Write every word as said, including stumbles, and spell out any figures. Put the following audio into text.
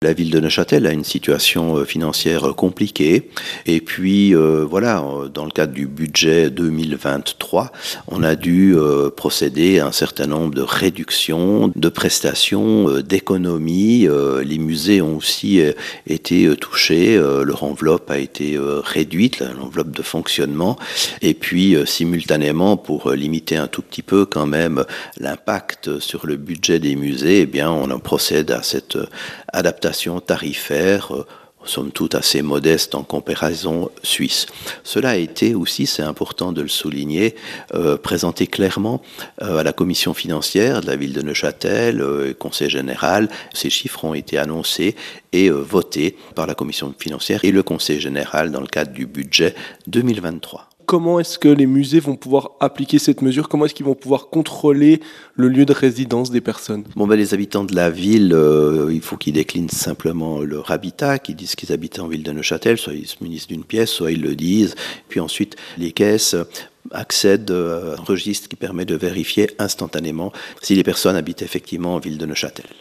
La ville de Neuchâtel a une situation financière compliquée et puis euh, voilà, dans le cadre du budget deux mille vingt-trois, on a dû euh, procéder à un certain nombre de réductions, de prestations, euh, d'économies. Euh, les musées ont aussi euh, été euh, touchés, euh, leur enveloppe a été euh, réduite, l'enveloppe de fonctionnement, et puis euh, simultanément, pour limiter un tout petit peu quand même l'impact sur le budget des musées, eh bien on en procède à cette euh, adaptation tarifaire, euh, somme toute assez modeste en comparaison suisse. Cela a été aussi, c'est important de le souligner, euh, présenté clairement euh, à la commission financière de la ville de Neuchâtel, euh, conseil général. Ces chiffres ont été annoncés et euh, votés par la commission financière et le conseil général dans le cadre du budget deux mille vingt-trois. Comment est-ce que les musées vont pouvoir appliquer cette mesure? Comment est-ce qu'ils vont pouvoir contrôler le lieu de résidence des personnes? Bon, ben, les habitants de la ville, euh, il faut qu'ils déclinent simplement leur habitat, qu'ils disent qu'ils habitent en ville de Neuchâtel, soit ils se munissent d'une pièce, soit ils le disent. Puis ensuite, les caisses accèdent à un registre qui permet de vérifier instantanément si les personnes habitent effectivement en ville de Neuchâtel.